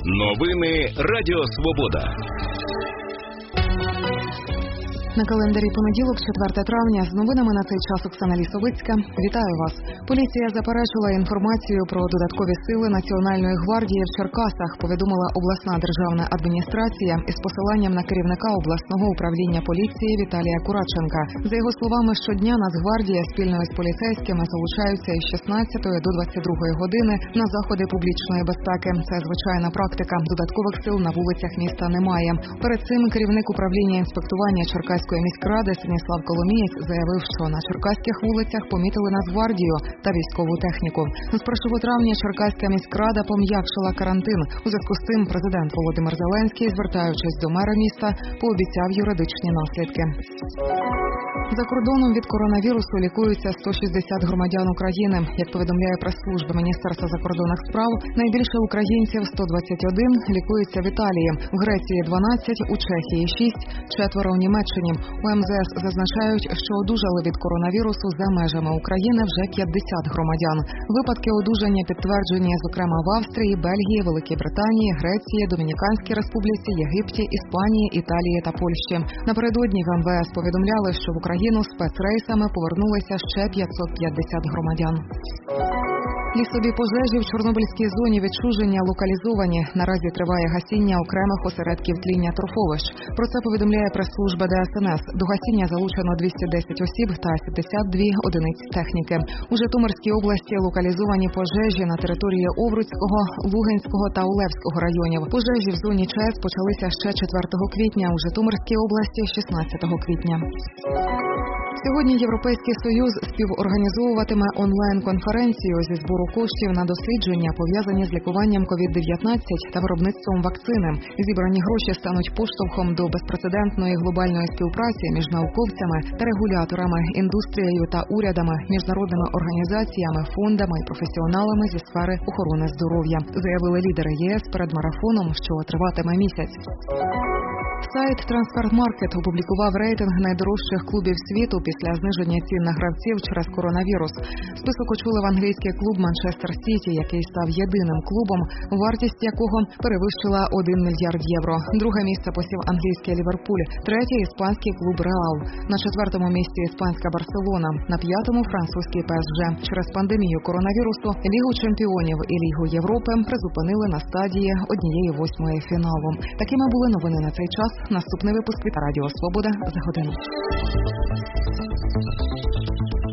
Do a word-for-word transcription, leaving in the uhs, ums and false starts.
Новини Радіо Свобода. На календарі понеділок, четверте травня, з новинами на цей час Оксана Лісовицька. Вітаю вас. Поліція заперечила інформацію про додаткові сили Національної гвардії в Черкасах, повідомила обласна державна адміністрація із посиланням на керівника обласного управління поліції Віталія Кураченка. За його словами, щодня Нацгвардія спільно із поліцейськими залучаються із шістнадцятої до двадцять другої години на заходи публічної безпеки. Це звичайна практика. Додаткових сил на вулицях міста немає. Перед цим керівник управління інспектування Черкаської міськради Станіслав Коломієць заявив, що на черкаських вулицях помітили Нацгвардію та військову техніку. З першого травня Черкаська міськрада пом'якшила карантин. У зв'язку з цим президент Володимир Зеленський, звертаючись до мера міста, пообіцяв юридичні наслідки. За кордоном від коронавірусу лікуються сто шістдесят громадян України. Як повідомляє прес-служба Міністерства закордонних справ, найбільше українців – сто двадцять один – лікуються в Італії, в Греції – дванадцять, у Чехії – шість, четверо в Німеччині. У ем зе ес зазначають, що одужали від коронавірусу за межами України вже п'ятдесят громадян. Випадки одужання підтверджені, зокрема, в Австрії, Бельгії, Великій Британії, Греції, Домініканській Республіці, Єгипті, Іспанії, Італії та Польщі. Напередодні в ем ве ес повідомляли, що в Україну спецрейсами повернулися ще п'ятсот п'ятдесят громадян. Лісові пожежі в Чорнобильській зоні відчуження локалізовані. Наразі триває гасіння окремих осередків тління торфовищ. Про це повідомляє прес-служба де ес ен ес. До гасіння залучено двісті десять осіб та сімдесят дві одиниць техніки. У Житомирській області локалізовані пожежі на території Овруцького, Луганського та Олевського районів. Пожежі в зоні ЧАЕС почалися ще четвертого квітня, у Житомирській області – шістнадцятого квітня. Сьогодні Європейський Союз співорганізовуватиме онлайн-конференцію зі збору коштів на дослідження, пов'язані з лікуванням ковід дев'ятнадцять та виробництвом вакцини. Зібрані гроші стануть поштовхом до безпрецедентної глобальної співпраці між науковцями та регуляторами, індустрією та урядами, міжнародними організаціями, фондами і професіоналами зі сфери охорони здоров'я, заявили лідери є ес перед марафоном, що триватиме місяць. Сайт Трансфермаркет опублікував рейтинг найдорожчих клубів світу після зниження цін на гравців через коронавірус. Список очолив англійський клуб Манчестер Сіті, який став єдиним клубом, вартість якого перевищила один мільярд євро. Друге місце посів англійський Ліверпуль, третє – іспанський клуб Реал. На четвертому місці іспанська Барселона, на п'ятому – французький пе ес же. Через пандемію коронавірусу Лігу чемпіонів і Лігу Європи призупинили на стадії однієї восьмої фіналу. Такими були новини на цей час. Наступний випуск від Радіо Свобода за годину.